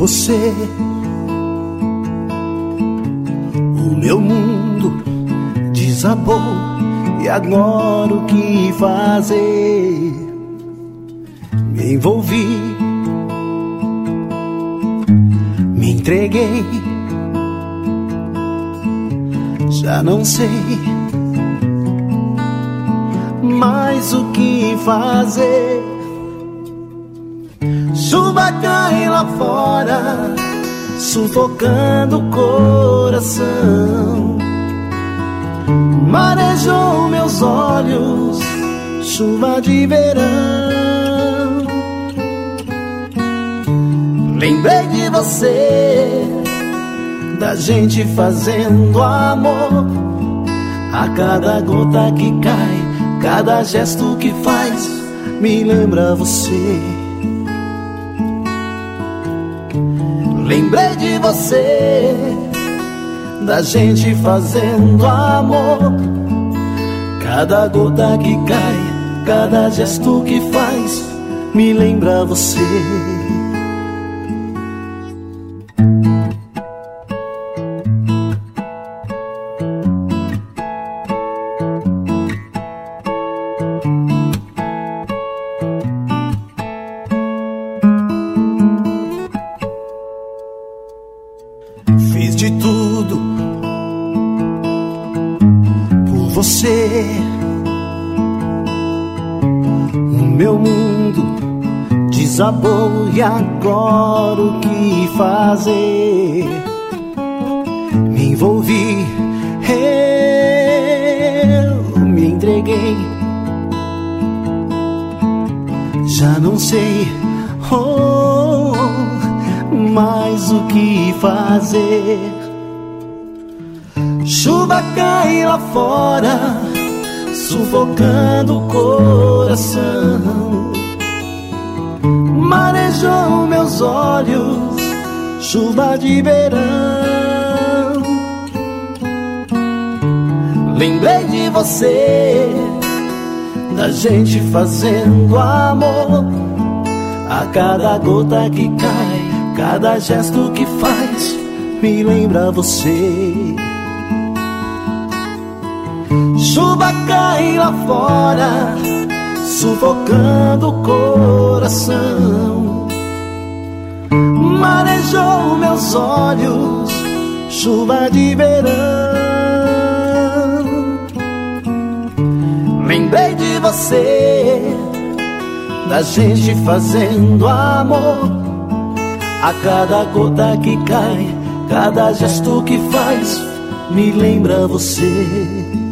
você. O meu mundo desabou e agora o que fazer? Me envolvi, me entreguei, já não sei mais o que fazer. Chuva cai lá fora, sufocando o coração. Marejou meus olhos, chuva de verão. Lembrei de você, da gente fazendo amor. A cada gota que cai, cada gesto que faz, me lembra você. Lembrei de você, da gente fazendo amor. Cada gota que cai, cada gesto que faz, me lembra você. Fiz de tudo por você. O meu mundo desabou e agora o que fazer? Me envolvi, eu me entreguei, já não sei mais o que fazer. Chuva cai lá fora, sufocando o coração. Marejou meus olhos, chuva de verão. Lembrei de você, da gente fazendo amor. A cada gota que cai, cada gesto que faz, me lembra você. Chuva cai lá fora, sufocando o coração. Marejou meus olhos, chuva de verão. Lembrei de você, da gente fazendo amor. A cada gota que cai, cada gesto que faz, me lembra você.